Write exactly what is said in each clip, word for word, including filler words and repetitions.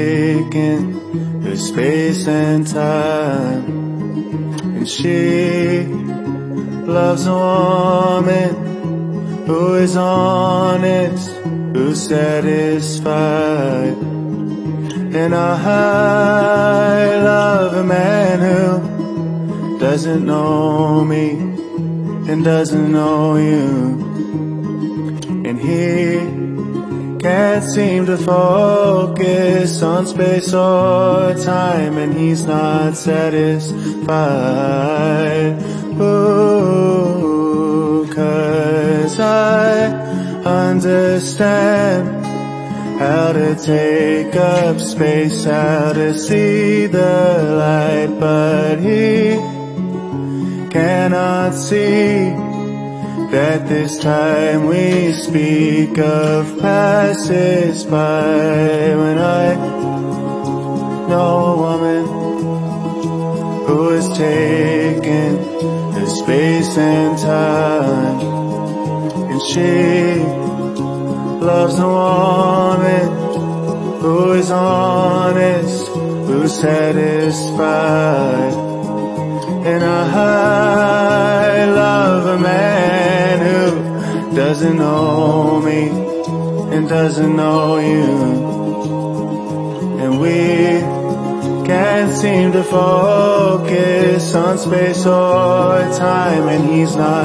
taken through space and time, and she loves a woman who is honest, who's satisfied. And I love a man who doesn't know me and doesn't know you, and he can't seem to focus on space or time, and he's not satisfied. Ooh, 'cause I understand how to take up space, how to see the light, but he cannot see that this time we speak of passes by. When I know a woman who is taken to space and time, and she loves a woman who is honest, who's satisfied. And I love a man who doesn't know me and doesn't know you, and we can't seem to focus on space or time, and he's not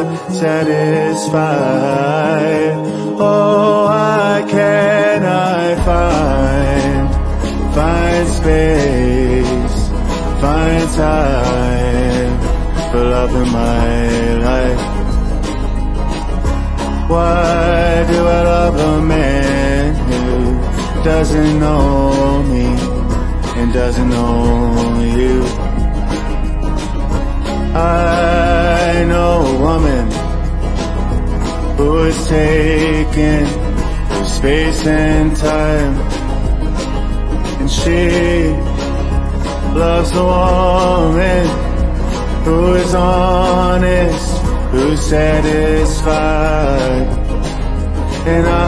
satisfied. Oh, why can't I find, find space, find time for love in my life? Why do I love a man who doesn't know me and doesn't know you? I know a woman who is taken through space and time, and she loves a woman who is honest, who's satisfied. And I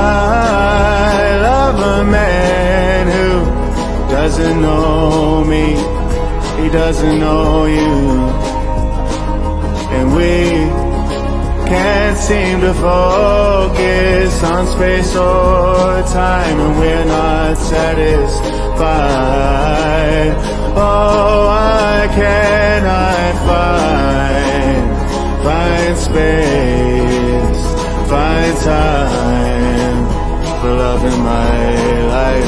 love a man who doesn't know me, he doesn't know you, and we can't seem to focus on space or time, and we're not satisfied. Oh, why can't I find, find space, find time for love in my life?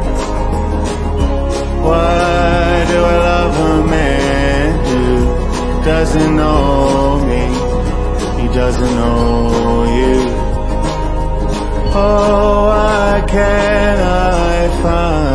Why do I love a man who doesn't know me, he doesn't know you? Oh, why can't I find